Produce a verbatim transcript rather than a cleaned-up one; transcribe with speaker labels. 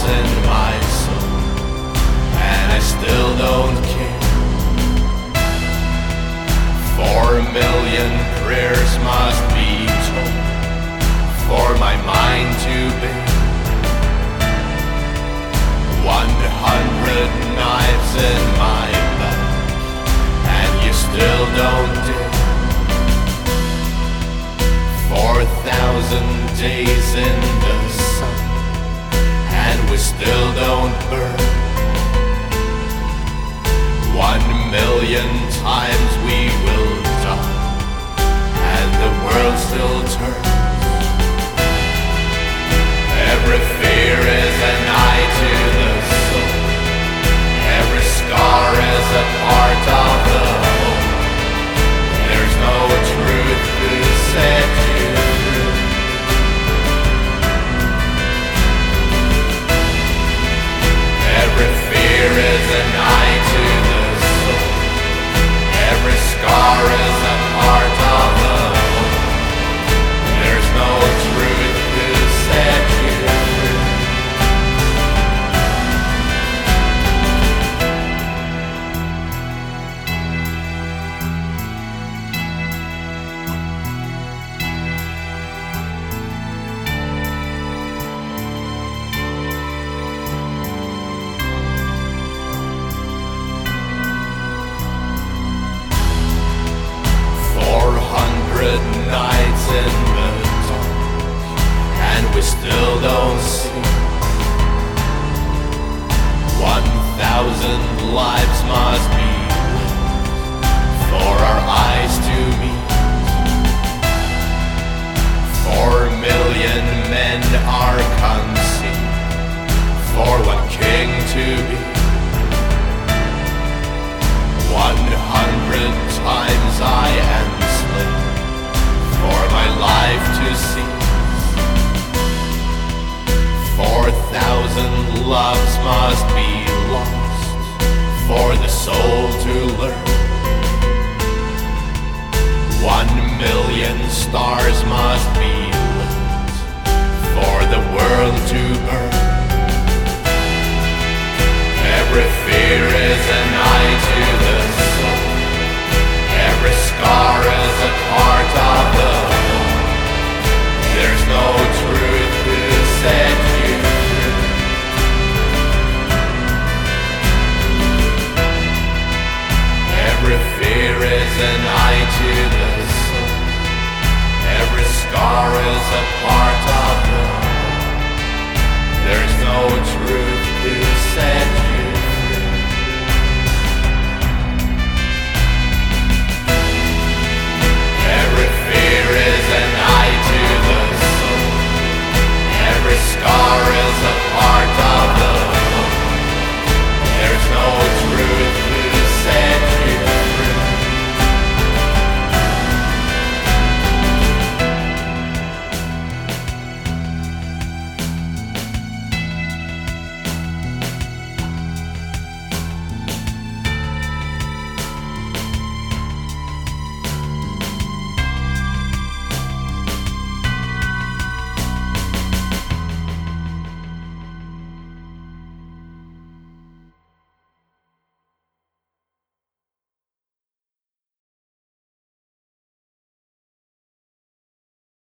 Speaker 1: in my soul, and I still don't care. Four million prayers must be told for my mind to bear. One hundred knives in my back, and you still don't dare. Four thousand days in the sun, and we still don't burn. One million times we will die, and the world still turns. Every fear is an eye to the soul, every scar is a part of the whole. There's no truth to set you free. Every fear is an eye to the soul, every scar is a part of the whole. There's no truth to set you free. Four hundred nights in the dark, and we still don't see. One thousand lives must be lived for our eyes to meet. Four million men are conceived for one king to be. One hundred times I am slain for my life to cease. Four thousand loves must be lost for the soul to learn. One million stars must be lit for the world to burn. Every fear is an eye to the soul, every scar is a part of the whole. There's no truth to set you free. Every fear is an eye to the soul, every scar is a part